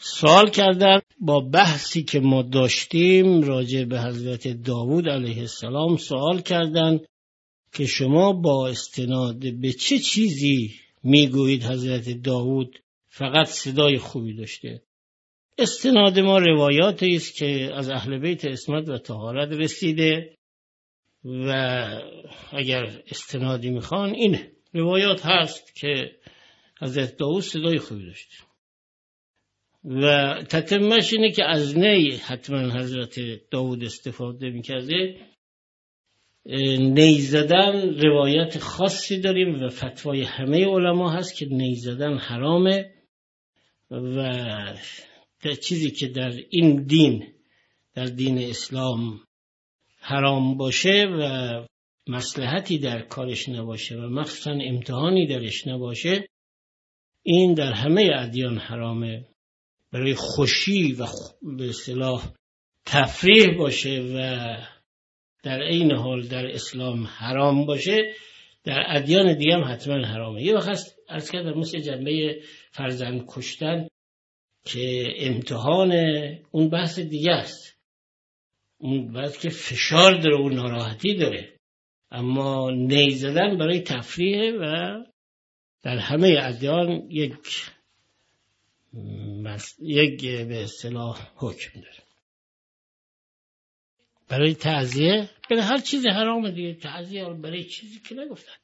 سوال کردن با بحثی که ما داشتیم راجع به حضرت داوود علیه السلام، سوال کردن که شما با استناد به چه چیزی میگویید حضرت داوود فقط صدای خوبی داشته؟ استناد ما روایاتی است که از اهل بیت عصمت و طهارت رسیده و اگر استنادی میخوان این روایات هست که حضرت داوود صدای خوبی داشته و تتمش اینه که از نی حتما حضرت داوود استفاده میکرده. نی زدن روایت خاصی داریم و فتوای همه علما هست که نی زدن حرامه و چیزی که در این دین، در دین اسلام حرام باشه و مصلحتی در کارش نباشه و مخصوصا امتحانی درش نباشه، این در همه ادیان حرامه. برای خوشی و به اصطلاح تفریح باشه و در عین حال در اسلام حرام باشه، در ادیان دیگه هم حتما حرامه. یه وقت عرض کردم مثل جنبه فرزند کشتن که امتحان اون بحث دیگه است، اون بحث که فشار داره و ناراحتی داره، اما نی زدن برای تفریح و در همه ادیان یک به اصطلاح حکم داره. برای تعزیه، برای هر چیز حرام دیگه، تعزیه برای چیزی که نگفتن،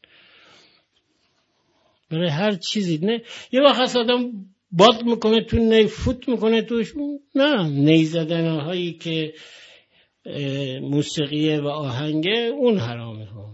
برای هر چیزی نه. یه وقت آدم باد میکنه تو نی، فوت میکنه توش، نه، نی زدن هایی که موسیقیه و آهنگه اون حرامه ها.